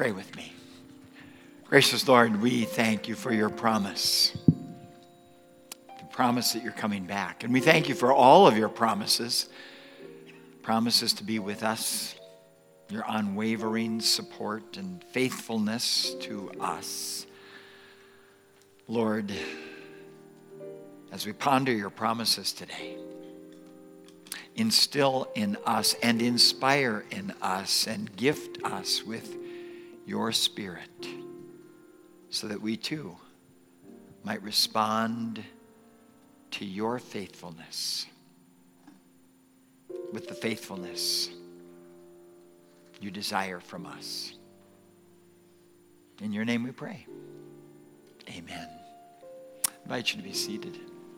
Pray with me. Gracious Lord, we thank you for your promise. The promise that you're coming back. And we thank you for all of your promises. Promises to be with us. Your unwavering support and faithfulness to us. Lord, as we ponder your promises today, instill in us and inspire in us and gift us with your Spirit so that we too might respond to your faithfulness with the faithfulness you desire from us. In your name we pray. Amen. I invite you to be seated.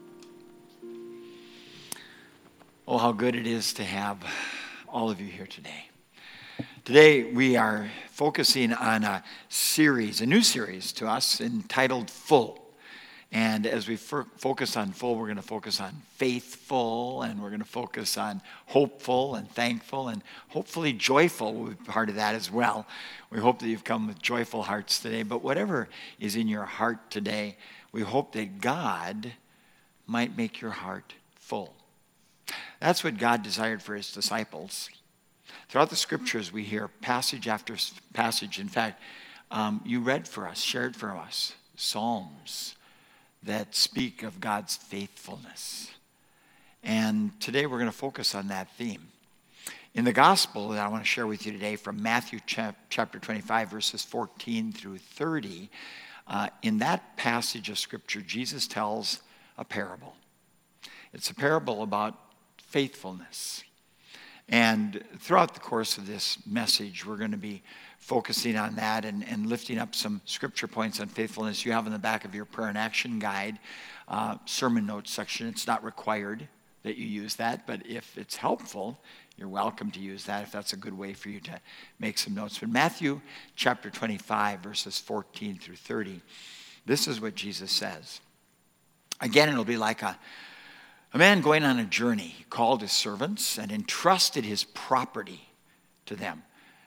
Oh, how good it is to have all of you here today. Today we are focusing on a new series to us entitled Full. And as we focus on full, we're going to focus on faithful, and we're going to focus on hopeful and thankful, and hopefully joyful will be part of that as well. We hope that you've come with joyful hearts today. But whatever is in your heart today, we hope that God might make your heart full. That's what God desired for his disciples. Throughout the scriptures, we hear passage after passage. In fact, you read for us, shared for us, Psalms that speak of God's faithfulness. And today we're going to focus on that theme. In the gospel that I want to share with you today from Matthew chapter 25, verses 14 through 30, in that passage of scripture, Jesus tells a parable. It's a parable about faithfulness. And throughout the course of this message, we're going to be focusing on that and lifting up some scripture points on faithfulness. You have in the back of your prayer and action guide, sermon notes section. It's not required that you use that, but if it's helpful, you're welcome to use that if that's a good way for you to make some notes. But Matthew chapter 25, verses 14 through 30, this is what Jesus says. Again, it'll be like a man going on a journey. He called his servants and entrusted his property to them.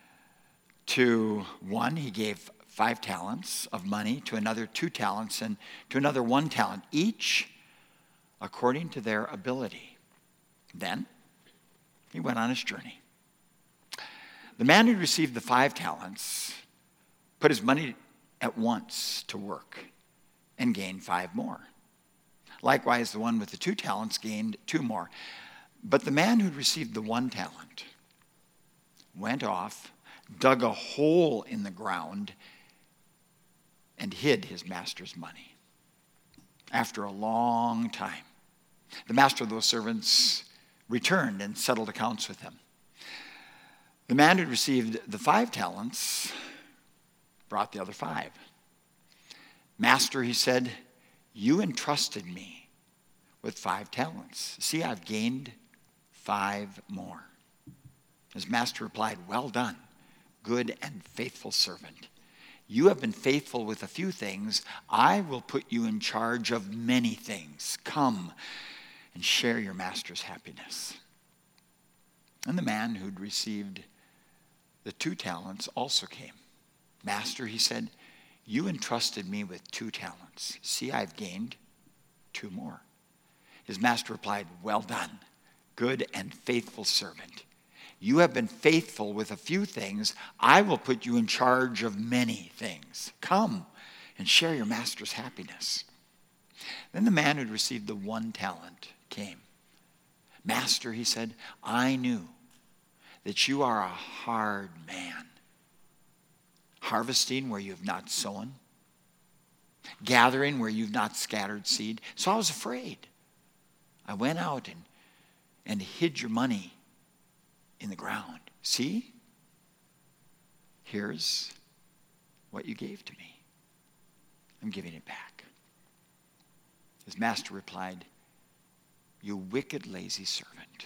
To one, he gave 5 talents of money, to another 2 talents, and to another 1 talent, each according to their ability. Then he went on his journey. The man who received the 5 talents put his money at once to work and gained 5 more. Likewise, the one with the 2 talents gained 2 more. But the man who received the 1 talent went off, dug a hole in the ground, and hid his master's money. After a long time, the master of those servants returned and settled accounts with him. The man who received the 5 talents brought the other 5. Master, he said, you entrusted me with 5 talents. See, I've gained 5 more. His master replied, well done, good and faithful servant. You have been faithful with a few things. I will put you in charge of many things. Come and share your master's happiness. And the man who'd received the 2 talents also came. Master, he said, you entrusted me with 2 talents. See, I've gained 2 more. His master replied, well done, good and faithful servant. You have been faithful with a few things. I will put you in charge of many things. Come and share your master's happiness. Then the man who had received the 1 talent came. Master, he said, I knew that you are a hard man, harvesting where you have not sown, gathering where you've not scattered seed. So I was afraid. I went out and hid your money in the ground. See? Here's what you gave to me. I'm giving it back. His master replied, you wicked, lazy servant.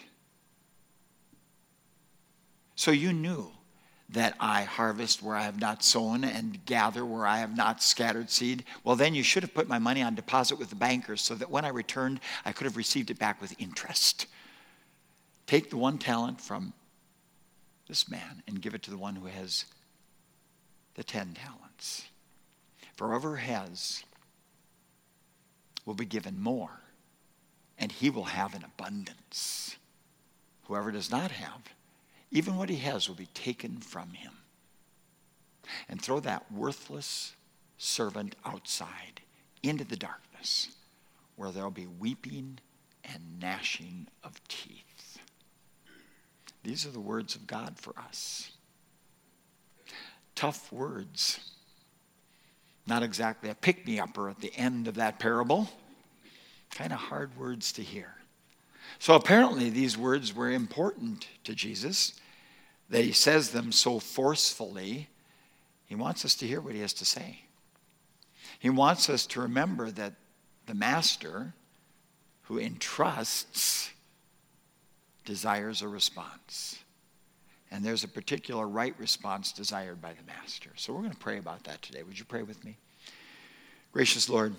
So you knew that I harvest where I have not sown and gather where I have not scattered seed. Well, then you should have put my money on deposit with the bankers so that when I returned, I could have received it back with interest. Take the 1 talent from this man and give it to the one who has the 10 talents. For whoever has will be given more, and he will have an abundance. Whoever does not have, even what he has will be taken from him. And throw that worthless servant outside into the darkness, where there will be weeping and gnashing of teeth. These are the words of God for us. Tough words. Not exactly a pick-me-upper at the end of that parable. Kind of hard words to hear. So apparently these words were important to Jesus, that he says them so forcefully. He wants us to hear what he has to say. He wants us to remember that the master who entrusts desires a response. And there's a particular right response desired by the master. So we're going to pray about that today. Would you pray with me? Gracious Lord,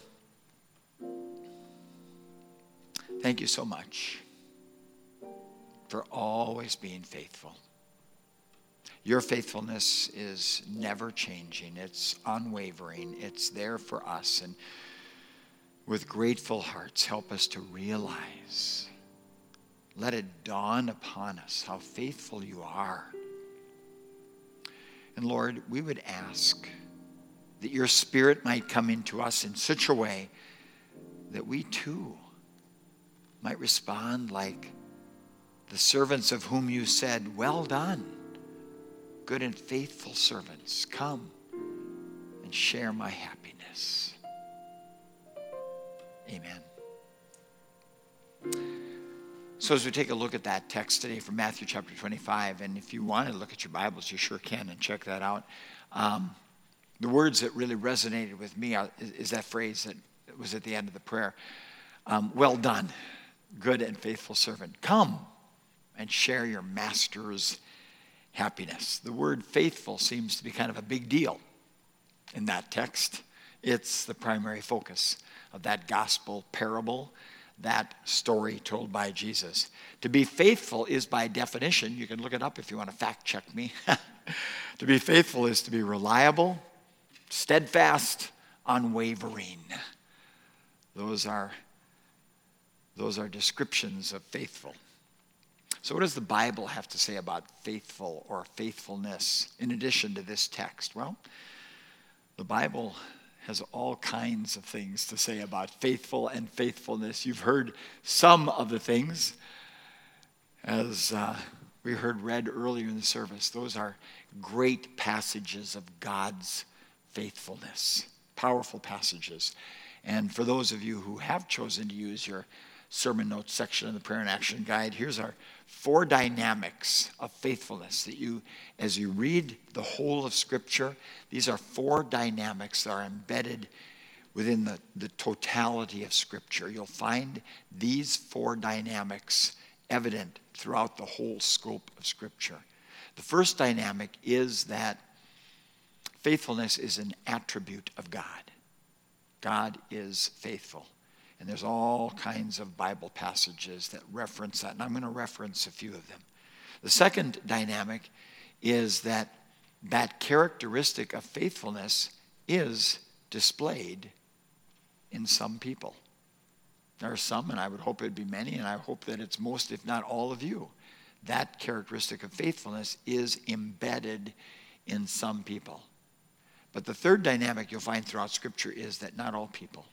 thank you so much for always being faithful. Your faithfulness is never changing. It's unwavering. It's there for us. And with grateful hearts, help us to realize, let it dawn upon us how faithful you are. And Lord, we would ask that your Spirit might come into us in such a way that we too might respond like the servants of whom you said, well done, good and faithful servants, come and share my happiness. Amen. So as we take a look at that text today from Matthew chapter 25, and if you want to look at your Bibles, you sure can, and check that out. The words that really resonated with me is that phrase that was at the end of the prayer. Well done, good and faithful servant. Come and share your master's happiness. The word faithful seems to be kind of a big deal in that text. It's the primary focus of that gospel parable, that story told by Jesus. To be faithful is by definition, you can look it up if you want to fact check me. To be faithful is to be reliable, steadfast, unwavering. Those are descriptions of faithful. So what does the Bible have to say about faithful or faithfulness in addition to this text? Well, the Bible has all kinds of things to say about faithful and faithfulness. You've heard some of the things as we heard read earlier in the service. Those are great passages of God's faithfulness, powerful passages. And for those of you who have chosen to use your sermon notes section of the Prayer and Action Guide, here's our 4 dynamics of faithfulness that you, as you read the whole of Scripture, these are 4 dynamics that are embedded within the totality of Scripture. You'll find these 4 dynamics evident throughout the whole scope of Scripture. The first dynamic is that faithfulness is an attribute of God. God is faithful. And there's all kinds of Bible passages that reference that, and I'm going to reference a few of them. The second dynamic is that characteristic of faithfulness is displayed in some people. There are some, and I would hope it'd be many, and I hope that it's most, if not all of you. That characteristic of faithfulness is embedded in some people. But the third dynamic you'll find throughout Scripture is that not all people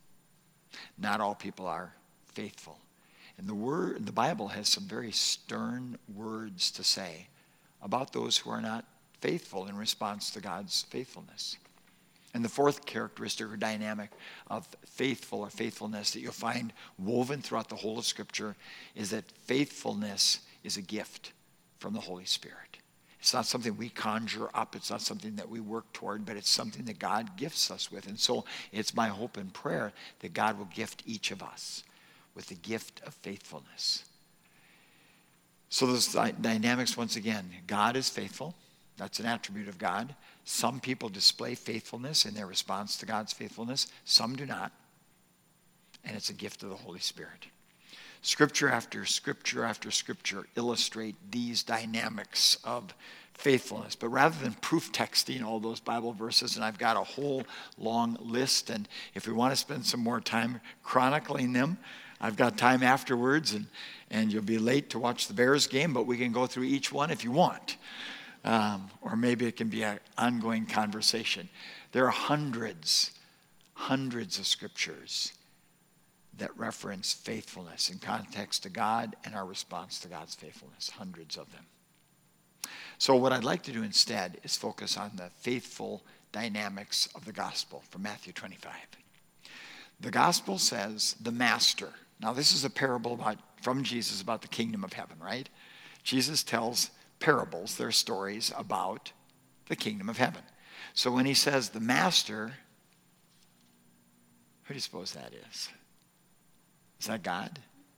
are faithful. And the Bible has some very stern words to say about those who are not faithful in response to God's faithfulness. And the fourth characteristic or dynamic of faithful or faithfulness that you'll find woven throughout the whole of Scripture is that faithfulness is a gift from the Holy Spirit. It's not something we conjure up. It's not something that we work toward, but it's something that God gifts us with. And so it's my hope and prayer that God will gift each of us with the gift of faithfulness. So those dynamics, once again, God is faithful. That's an attribute of God. Some people display faithfulness in their response to God's faithfulness. Some do not. And it's a gift of the Holy Spirit. Scripture after scripture after scripture illustrate these dynamics of faithfulness. But rather than proof texting all those Bible verses, and I've got a whole long list, and if we want to spend some more time chronicling them, I've got time afterwards, and you'll be late to watch the Bears game, but we can go through each one if you want. Or maybe it can be an ongoing conversation. There are hundreds of scriptures that reference faithfulness in context to God and our response to God's faithfulness, hundreds of them. So what I'd like to do instead is focus on the faithful dynamics of the gospel from Matthew 25. The gospel says, the master. Now this is a parable from Jesus about the kingdom of heaven, right? Jesus tells parables, they're stories about the kingdom of heaven. So when he says the master, who do you suppose that is? Is that God?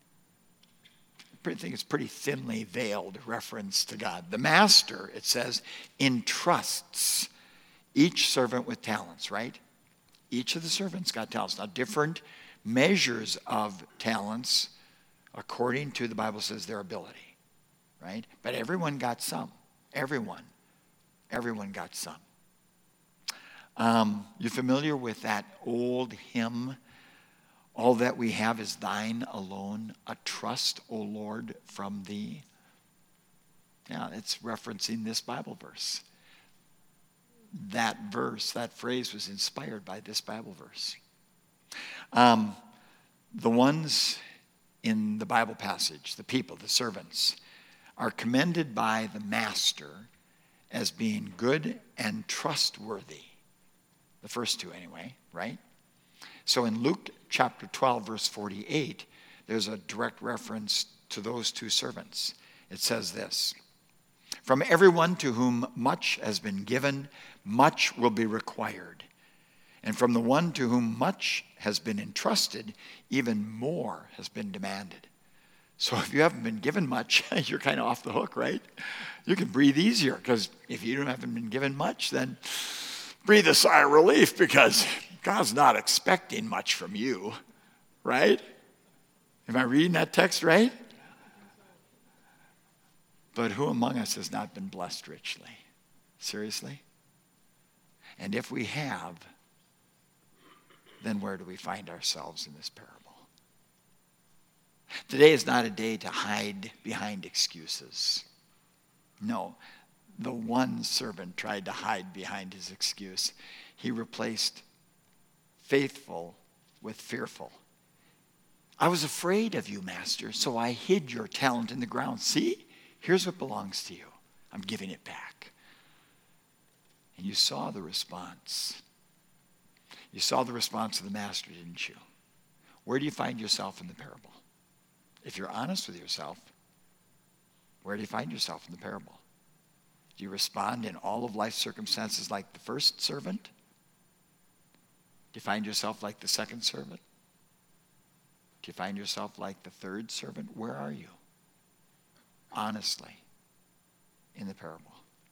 I think it's pretty thinly veiled reference to God. The master, it says, entrusts each servant with talents, right? Each of the servants got talents. Now, different measures of talents according to, the Bible says, their ability, right? But everyone got some. Everyone got some. You familiar with that old hymn, all that we have is thine alone, a trust, O Lord, from thee? Yeah, it's referencing this Bible verse. That phrase was inspired by this Bible verse. The ones in the Bible passage, the people, the servants, are commended by the master as being good and trustworthy. The first two anyway, right? So in Luke chapter 12, verse 48, there's a direct reference to those two servants. It says this, from everyone to whom much has been given, much will be required. And from the one to whom much has been entrusted, even more has been demanded. So if you haven't been given much, you're kind of off the hook, right? You can breathe easier, because if you haven't been given much, then breathe a sigh of relief, because God's not expecting much from you, right? Am I reading that text right? But who among us has not been blessed richly? Seriously? And if we have, then where do we find ourselves in this parable? Today is not a day to hide behind excuses. No, the one servant tried to hide behind his excuse. He replaced faithful with fearful. I was afraid of you, master, so I hid your talent in the ground. See, here's what belongs to you. I'm giving it back. And you saw the response. You saw the response of the master, didn't you? Where do you find yourself in the parable? If you're honest with yourself, where do you find yourself in the parable? Do you respond in all of life's circumstances like the first servant? Do you find yourself like the second servant? Do you find yourself like the third servant? Where are you? Honestly, in the parable.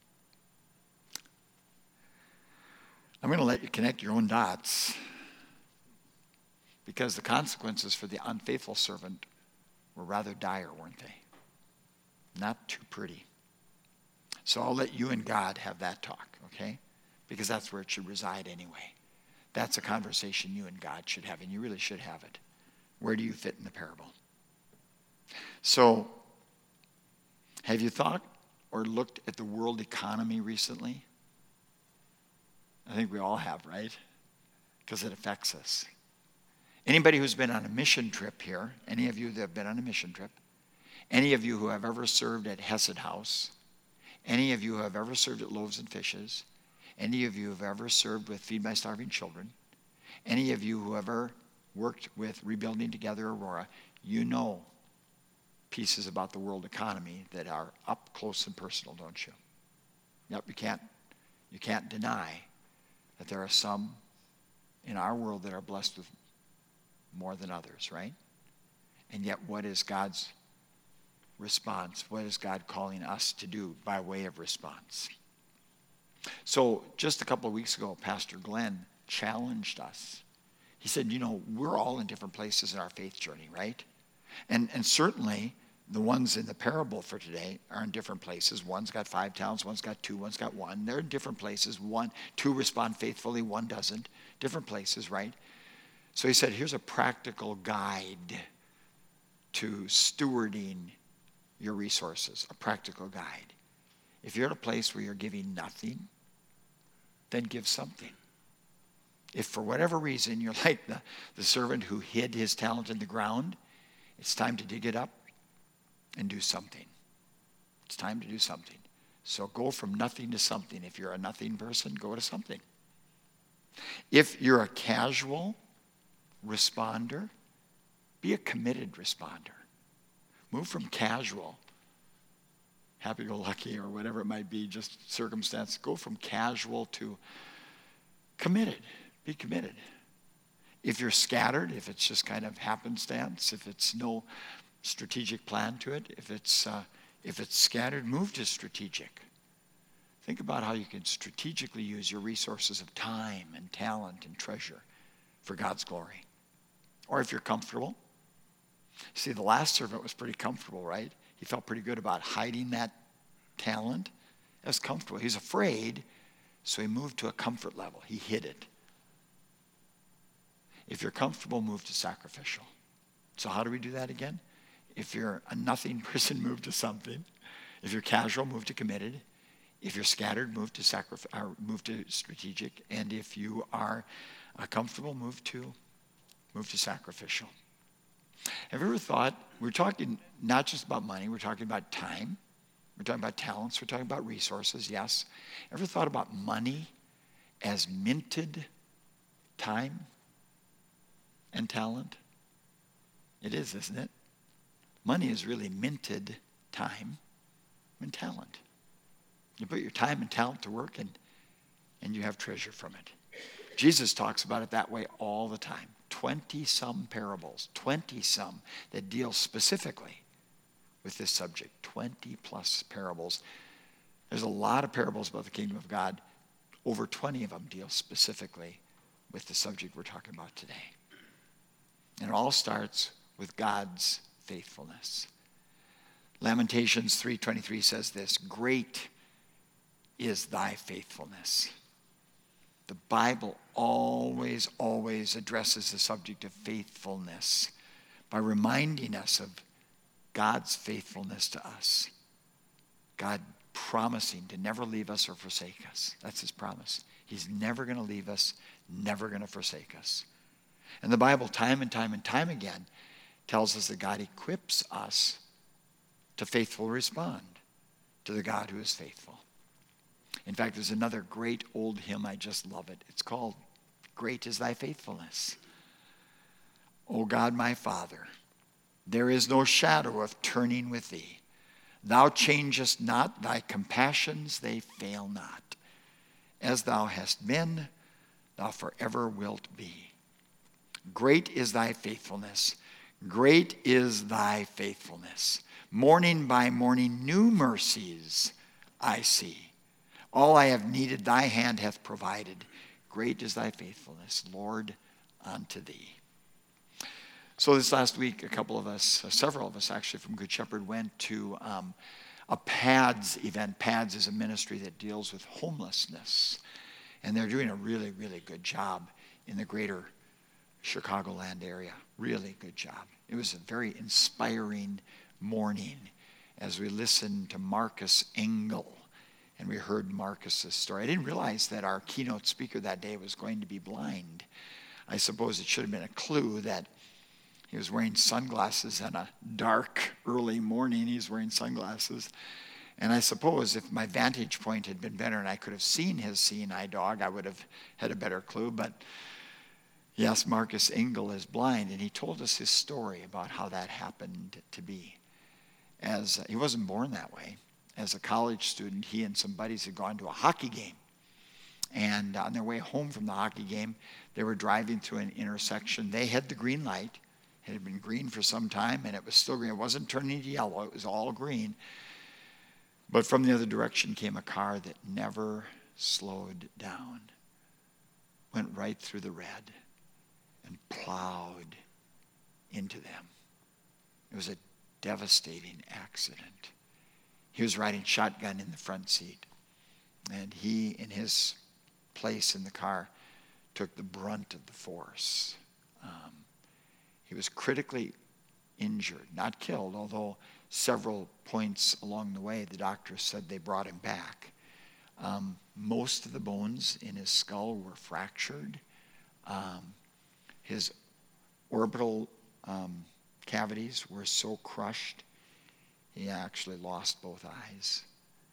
I'm going to let you connect your own dots, because the consequences for the unfaithful servant were rather dire, weren't they? Not too pretty. So I'll let you and God have that talk, okay? Because that's where it should reside anyway. That's a conversation you and God should have, and you really should have it. Where do you fit in the parable? So, have you thought or looked at the world economy recently? I think we all have, right? Because it affects us. Anybody who's been on a mission trip here, any of you that have been on a mission trip, any of you who have ever served at Hesed House, any of you who have ever served at Loaves and Fishes, any of you who have ever served with Feed My Starving Children, any of you who have ever worked with Rebuilding Together Aurora, you know pieces about the world economy that are up close and personal, don't you? Yep, you can't deny that there are some in our world that are blessed with more than others, right? And yet, what is God's response? What is God calling us to do by way of response? So just a couple of weeks ago, Pastor Glenn challenged us. He said, we're all in different places in our faith journey, right? And certainly the ones in the parable for today are in different places. One's got 5 talents, one's got 2, one's got 1. They're in different places. 2 respond faithfully, 1 doesn't. Different places, right? So he said, here's a practical guide to stewarding your resources, a practical guide. If you're at a place where you're giving nothing, then give something. If for whatever reason you're like the servant who hid his talent in the ground, it's time to dig it up and do something. It's time to do something. So go from nothing to something. If you're a nothing person, go to something. If you're a casual responder, be a committed responder. Move from casual, happy-go-lucky or whatever it might be, just circumstance. Go from casual to committed. Be committed. If you're scattered, if it's just kind of happenstance, if it's no strategic plan to it, if it's scattered, move to strategic. Think about how you can strategically use your resources of time and talent and treasure for God's glory. Or if you're comfortable. See, the last servant was pretty comfortable, right? He felt pretty good about hiding that talent. It was comfortable. He was afraid, so he moved to a comfort level. He hid it. If you're comfortable, move to sacrificial. So how do we do that again? If you're a nothing person, move to something. If you're casual, move to committed. If you're scattered, move to strategic. And if you are comfortable, move to sacrificial. Have you ever thought, we're talking not just about money, we're talking about time, we're talking about talents, we're talking about resources, yes. Ever thought about money as minted time and talent? It is, isn't it? Money is really minted time and talent. You put your time and talent to work and you have treasure from it. Jesus talks about it that way all the time. 20-some parables, 20-some that deal specifically with this subject. 20-plus parables. There's a lot of parables about the kingdom of God. Over 20 of them deal specifically with the subject we're talking about today. And it all starts with God's faithfulness. Lamentations 3:23 says this, great is thy faithfulness. The Bible always addresses the subject of faithfulness by reminding us of God's faithfulness to us. God promising to never leave us or forsake us. That's his promise. He's never going to leave us, never going to forsake us. And the Bible time and time again tells us that God equips us to faithfully respond to the God who is faithful. In fact, there's another great old hymn, I just love it. It's called, Great is Thy Faithfulness. O God, my Father, there is no shadow of turning with Thee. Thou changest not, Thy compassions, they fail not. As Thou hast been, Thou forever wilt be. Great is Thy faithfulness. Great is Thy faithfulness. Morning by morning, new mercies I see. All I have needed, Thy hand hath provided. Great is Thy faithfulness, Lord, unto Thee. So this last week, several of us actually from Good Shepherd went to a PADS event. PADS is a ministry that deals with homelessness. And they're doing a really, really good job in the greater Chicagoland area. Really good job. It was a very inspiring morning as we listened to Marcus Engel. And we heard Marcus's story. I didn't realize that our keynote speaker that day was going to be blind. I suppose it should have been a clue that he was wearing sunglasses on a dark, early morning. He's wearing sunglasses. And I suppose if my vantage point had been better and I could have seen his seeing eye dog, I would have had a better clue. But yes, Marcus Engel is blind. And he told us his story about how that happened to be. As he wasn't born that way. As a college student, he and some buddies had gone to a hockey game. And on their way home from the hockey game, they were driving through an intersection. They had the green light. It had been green for some time, and it was still green. It wasn't turning to yellow. It was all green. But from the other direction came a car that never slowed down, went right through the red, and plowed into them. It was a devastating accident. He was riding shotgun in the front seat, and he, in his place in the car, took the brunt of the force. He was critically injured, not killed, although several points along the way, the doctors said they brought him back. Most of the bones in his skull were fractured. His orbital cavities were so crushed, he actually lost both eyes.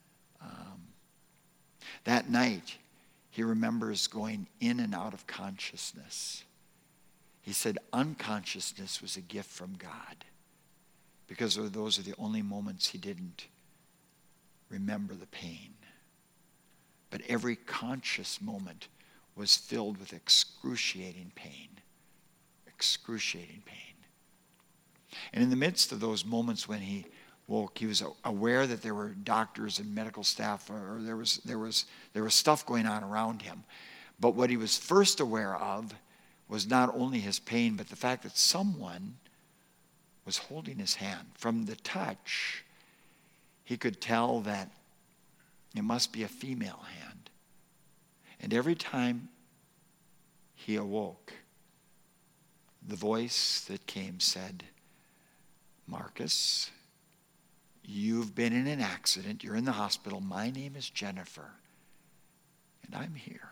That night, he remembers going in and out of consciousness. He said unconsciousness was a gift from God, because those are the only moments he didn't remember the pain. But every conscious moment was filled with excruciating pain. Excruciating pain. And in the midst of those moments when he woke, he was aware that there were doctors and medical staff, or there was stuff going on around him. But what he was first aware of was not only his pain, but the fact that someone was holding his hand. From the touch, he could tell that it must be a female hand. And every time he awoke, the voice that came said, "Marcus, you've been in an accident. You're in the hospital. My name is Jennifer, and I'm here.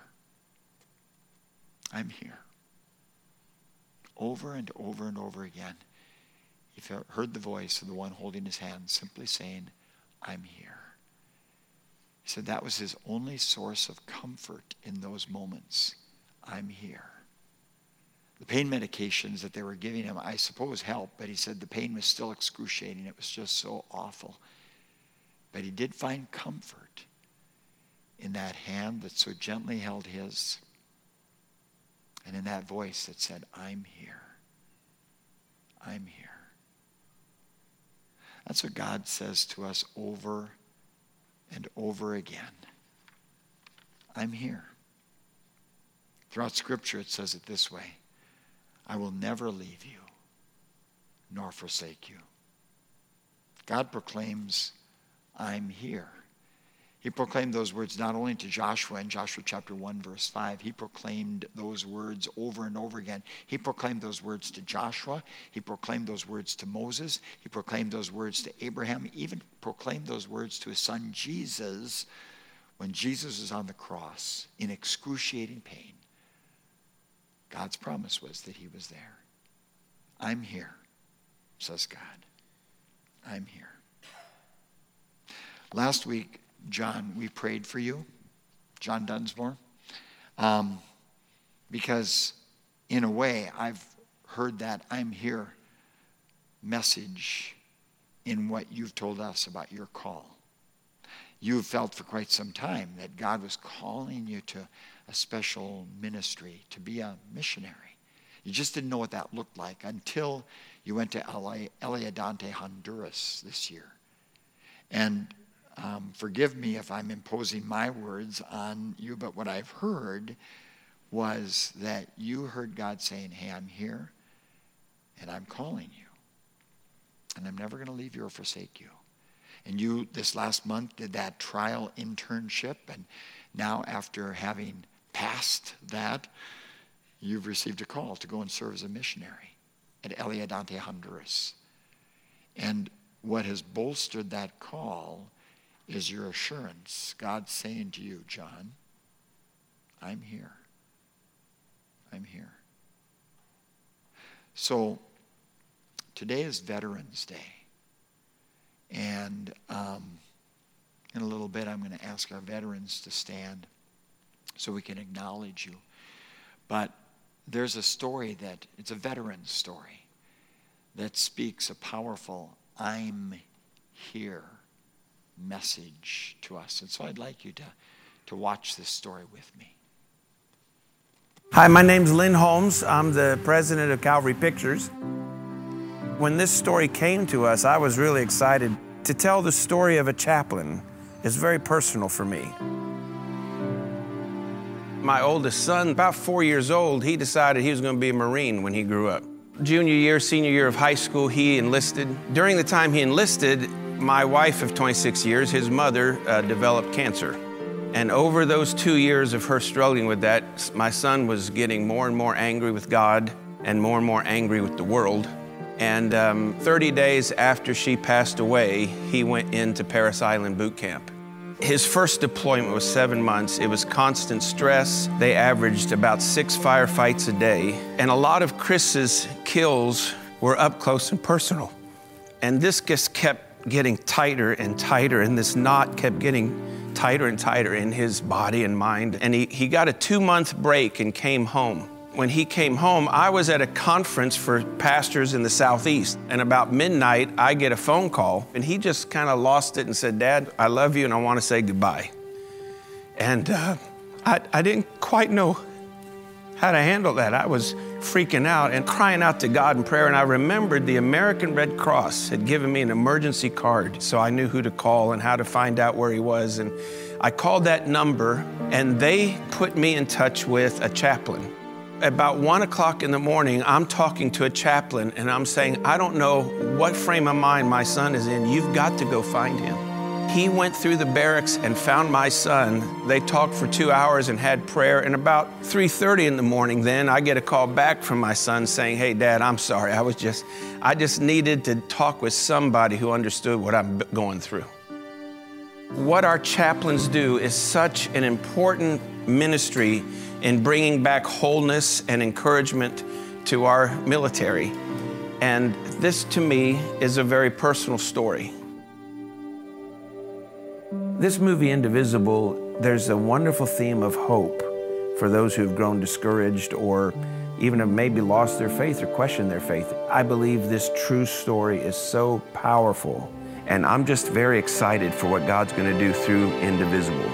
I'm here." Over and over and over again, he heard the voice of the one holding his hand simply saying, "I'm here." He said that was his only source of comfort in those moments. I'm here. The pain medications that they were giving him, I suppose, helped, but he said the pain was still excruciating. It was just so awful. But he did find comfort in that hand that so gently held his, and in that voice that said, "I'm here. I'm here." That's what God says to us over and over again. I'm here. Throughout Scripture, it says it this way: I will never leave you nor forsake you. God proclaims, I'm here. He proclaimed those words not only to Joshua in Joshua chapter 1, verse 5. He proclaimed those words over and over again. He proclaimed those words to Joshua. He proclaimed those words to Moses. He proclaimed those words to Abraham. He even proclaimed those words to his son Jesus when Jesus was on the cross in excruciating pain. God's promise was that he was there. I'm here, says God. I'm here. Last week, John, we prayed for you, John Dunsmore, because in a way, I've heard that I'm here message in what you've told us about your call. You've felt for quite some time that God was calling you to a special ministry, to be a missionary. You just didn't know what that looked like until you went to El Aliadante, Honduras this year. And forgive me if I'm imposing my words on you, but what I've heard was that you heard God saying, hey, I'm here, and I'm calling you. And I'm never going to leave you or forsake you. And you, this last month, did that trial internship, and now after having passed that, you've received a call to go and serve as a missionary at El Aliadante, Honduras. And what has bolstered that call is your assurance. God's saying to you, John, I'm here. I'm here. So today is Veterans Day. And in a little bit, I'm going to ask our veterans to stand so we can acknowledge you. But there's a story it's a veteran's story that speaks a powerful I'm here message to us. And so I'd like you to watch this story with me. Hi, my name's Lynn Holmes. I'm the president of Calvary Pictures. When this story came to us, I was really excited to tell the story of a chaplain. It's very personal for me. My oldest son, about 4 years old, he decided he was going to be a Marine when he grew up. Junior year, senior year of high school, he enlisted. During the time he enlisted, my wife of 26 years, his mother, developed cancer. And over those 2 years of her struggling with that, my son was getting more and more angry with God and more angry with the world. And 30 days after she passed away, he went into Parris Island boot camp. His first deployment was 7 months. It was constant stress. They averaged about 6 firefights a day. And a lot of Chris's kills were up close and personal. And this just kept getting tighter and tighter, and this knot kept getting tighter and tighter in his body and mind. And he got a 2-month break and came home. When he came home, I was at a conference for pastors in the Southeast. And about midnight, I get a phone call, and he just kind of lost it and said, "Dad, I love you, and I want to say goodbye." And I didn't quite know how to handle that. I was freaking out and crying out to God in prayer. And I remembered the American Red Cross had given me an emergency card, so I knew who to call and how to find out where he was. And I called that number, and they put me in touch with a chaplain. About 1 o'clock in the morning, I'm talking to a chaplain, and I'm saying, "I don't know what frame of mind my son is in. You've got to go find him." He went through the barracks and found my son. They talked for 2 hours and had prayer. And about 3:30 in the morning, then I get a call back from my son saying, "Hey, Dad, I'm sorry. I just needed to talk with somebody who understood what I'm going through." What our chaplains do is such an important ministry in bringing back wholeness and encouragement to our military. And this, to me, is a very personal story. This movie, Indivisible, there's a wonderful theme of hope for those who have grown discouraged or even have maybe lost their faith or questioned their faith. I believe this true story is so powerful, and I'm just very excited for what God's going to do through Indivisible.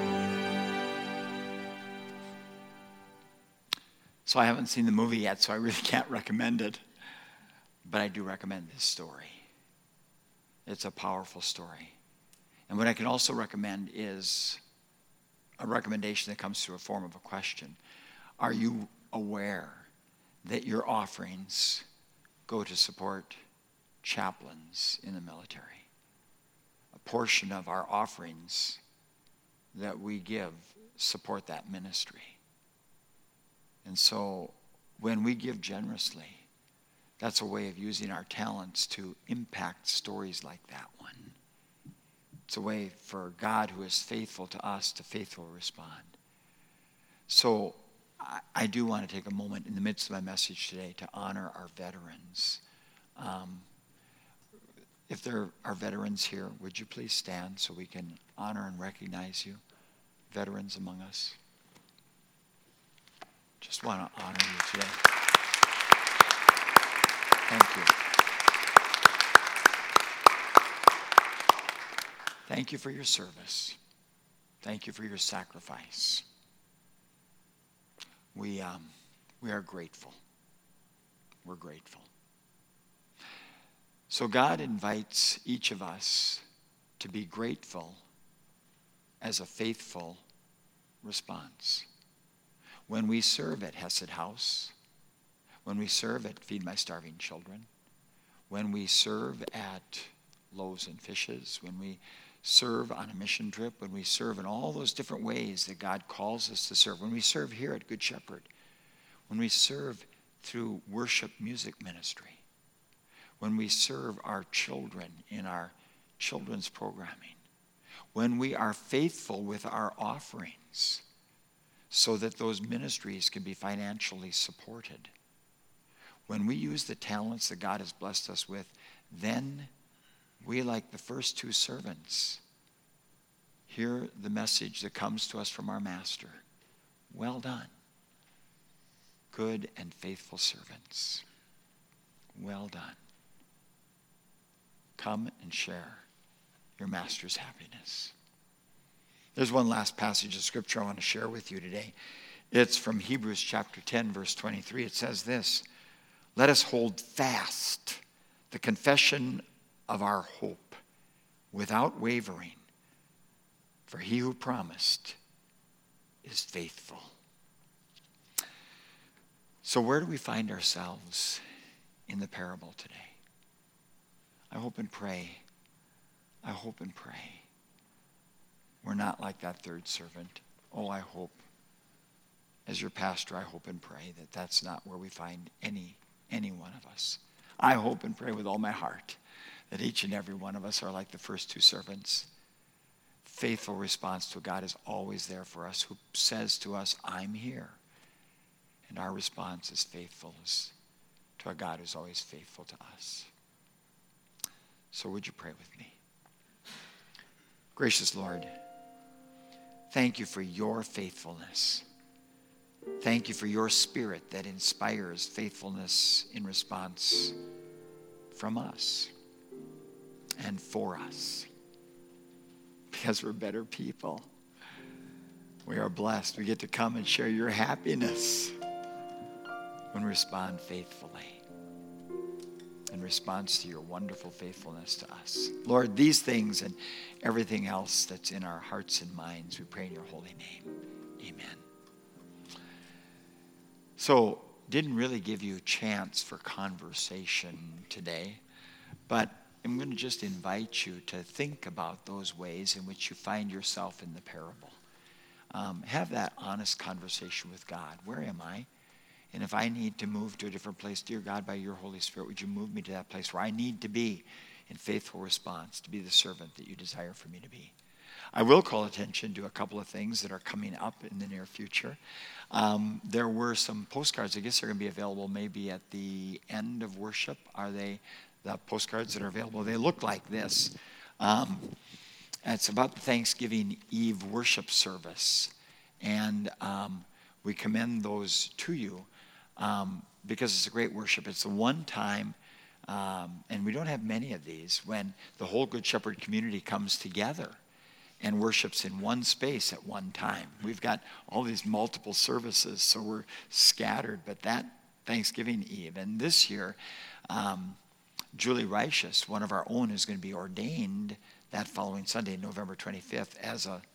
So I haven't seen the movie yet, so I really can't recommend it. But I do recommend this story. It's a powerful story. And what I can also recommend is a recommendation that comes through a form of a question. Are you aware that your offerings go to support chaplains in the military? A portion of our offerings that we give support that ministry. And so when we give generously, that's a way of using our talents to impact stories like that one. It's a way for God, who is faithful to us, to faithfully respond. So I do want to take a moment in the midst of my message today to honor our veterans. If there are veterans here, would you please stand so we can honor and recognize you, veterans among us? Just want to honor you today. Thank you. Thank you for your service. Thank you for your sacrifice. We are grateful. We're grateful. So God invites each of us to be grateful as a faithful response. When we serve at Hesed House, when we serve at Feed My Starving Children, when we serve at Loaves and Fishes, when we serve on a mission trip, when we serve in all those different ways that God calls us to serve, when we serve here at Good Shepherd, when we serve through worship music ministry, when we serve our children in our children's programming, when we are faithful with our offerings so that those ministries can be financially supported, when we use the talents that God has blessed us with, then we, like the first two servants, hear the message that comes to us from our Master. Well done, good and faithful servants. Well done. Come and share your Master's happiness. There's one last passage of Scripture I want to share with you today. It's from Hebrews chapter 10, verse 23. It says this: "Let us hold fast the confession of our hope without wavering, for he who promised is faithful." So where do we find ourselves in the parable today. I hope and pray we're not like that third servant. Oh, I hope, as your pastor, I hope and pray that that's not where we find any one of us. I hope and pray with all my heart that each and every one of us are like the first two servants. Faithful response to God is always there for us, who says to us, I'm here. And our response is faithfulness to a God who's always faithful to us. So would you pray with me? Gracious Lord, thank you for your faithfulness. Thank you for your Spirit that inspires faithfulness in response from us and for us. Because we're better people. We are blessed. We get to come and share your happiness when we respond faithfully in response to your wonderful faithfulness to us. Lord, these things and everything else that's in our hearts and minds, we pray in your holy name. Amen. So, didn't really give you a chance for conversation today, but I'm going to just invite you to think about those ways in which you find yourself in the parable. Have that honest conversation with God. Where am I? And if I need to move to a different place, dear God, by your Holy Spirit, would you move me to that place where I need to be in faithful response to be the servant that you desire for me to be? I will call attention to a couple of things that are coming up in the near future. There were some postcards. I guess they're going to be available maybe at the end of worship. Are they the postcards that are available? They look like this. It's about the Thanksgiving Eve worship service. And we commend those to you because it's a great worship. It's the one time, and we don't have many of these, when the whole Good Shepherd community comes together and worships in one space at one time. We've got all these multiple services, so we're scattered, but that Thanksgiving Eve. And this year, Julie Reichus, one of our own, is going to be ordained that following Sunday, November 25th, as a